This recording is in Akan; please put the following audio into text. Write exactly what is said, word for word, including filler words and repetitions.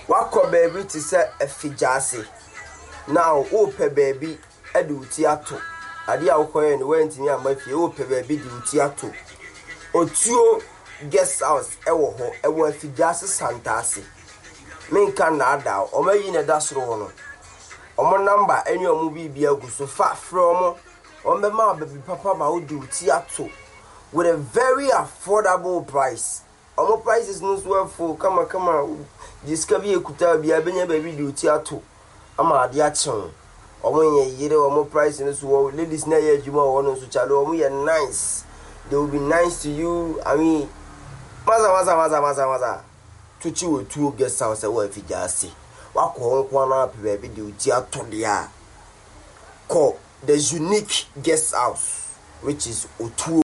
Wako baby to say a fijasi. Now, ope baby, a duty ato. Adia okoye and went near my fee, ope baby duty ato. Otuo guest house, ewo ho, ewo fijasi santasi. Men can nada, or may in a dash rono. Omo number, any of movie be a good so far from on the map, baby papa, my duty ato. With a very affordable price. Omo price is not well for come on, come on. Discover you could tell be a baby duty ato. Ama de action omo ye yire omo price in this world ladies na ye juma wono so chalo omo ye nice, they will be nice to you. I mean maza maza maza maza maza tuchi we two guest house e wa fijasi wako nko na baby duty ato dia call the unique guest house which is Otuo.